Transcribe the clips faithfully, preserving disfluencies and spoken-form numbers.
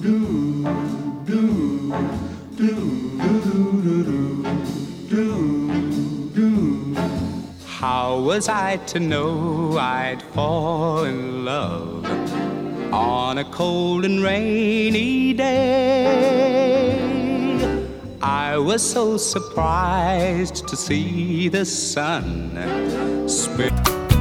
How was I to know I'd fall in love on a cold and rainy day? I was so surprised to see the sun spit.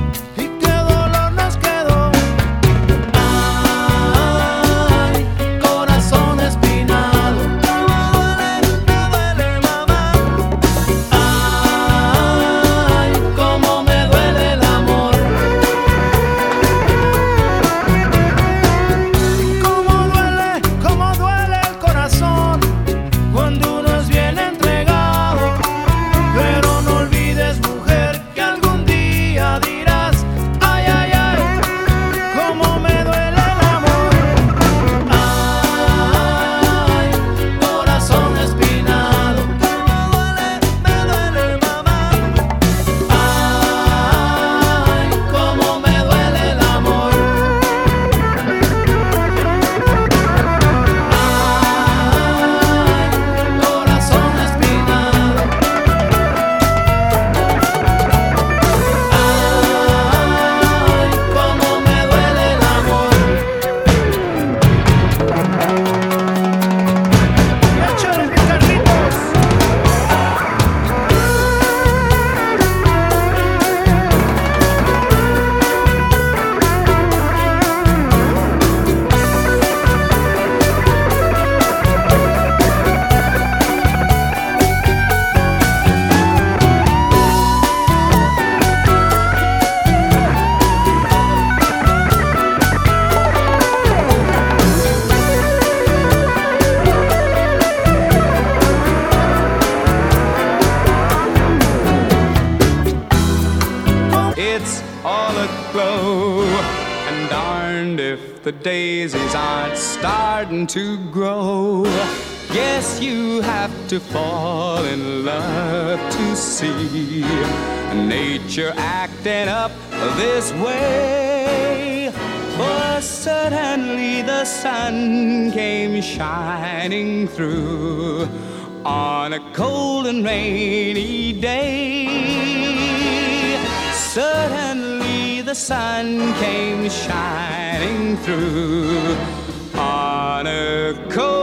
It's all aglow, and darned if the daisies aren't starting to grow. Yes, you have to fall in love to see nature acting up this way. For suddenly the sun came shining through on a cold and rainy day. Suddenly the sun came shining through on a cold